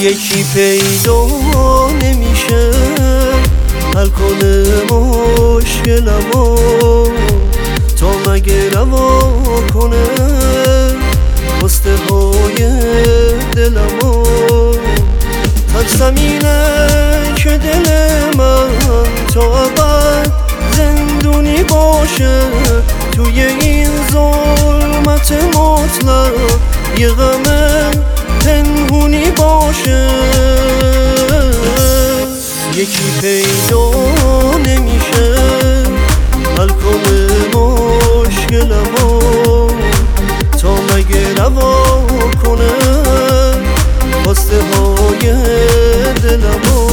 یکی پیدا نمیشه حل کنه مشکلمو، تا مگه روا کنه خواسته های دلمو. ترسمینه که دل من تا ابد زندونی باشه توی این ظلمت مطلق، یه غم پنهونی باشه. یکی پیدا نمیشه حل کنه مشکلمو، تا مگه روا کنه خواسته های دلمو.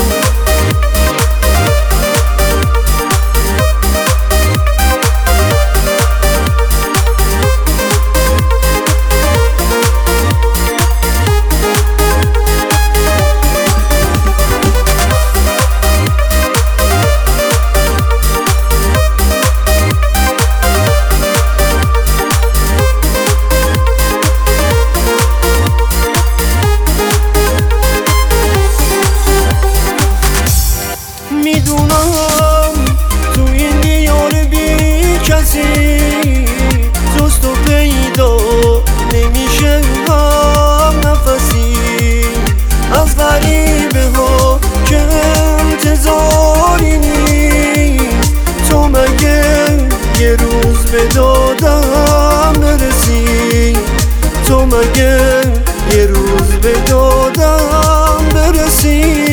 میدونم تو این دیار بی کسی جز تو پیدا نمیشه هم نفسی، از غریبه ها که انتظاری نیست. تو مگه یه روز به دادم برسی، تو مگه یه روز به دادم برسی.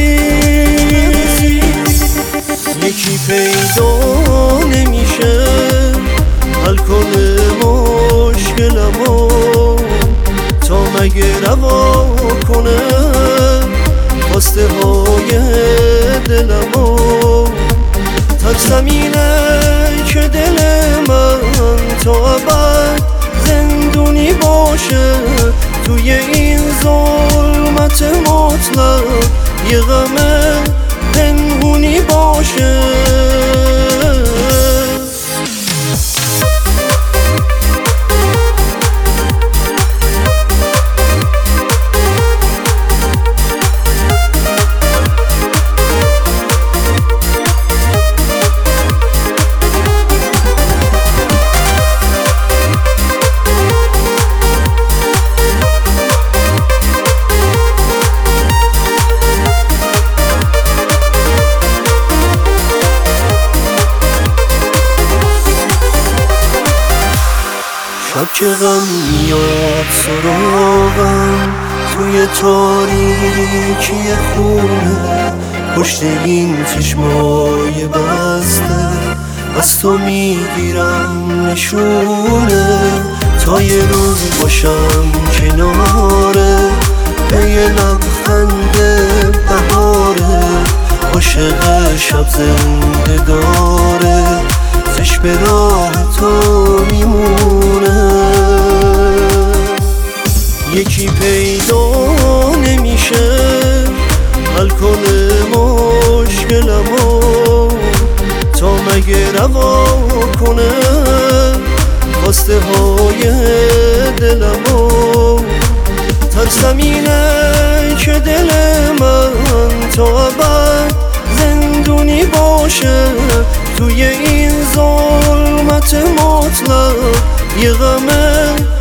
یکی پیدا نمیشه حل کنه مشکلمو، تا مگه روا کنه خواسته های دلمو. ترسمینه که دل من تا ابد زندونی باشه توی این ظلمت مطلق، یه غم پنهونی باشه. شب که غم میاد سراغم توی تاریکی خونه، پشت این چشمای بسته از تو میگیرم نشونه، تا یه روز باشم کناره به یه لبخند بهاره. عاشق شب زنده داره زش به راه تو میمونه. یکی پیدا نمیشه حل کنه مشکلمو، تا مگه روا کنه خواسته های دلمو. ترسمینه که دل من تا ابد زندونی باشه توی این ظلمت مطلق، یه غم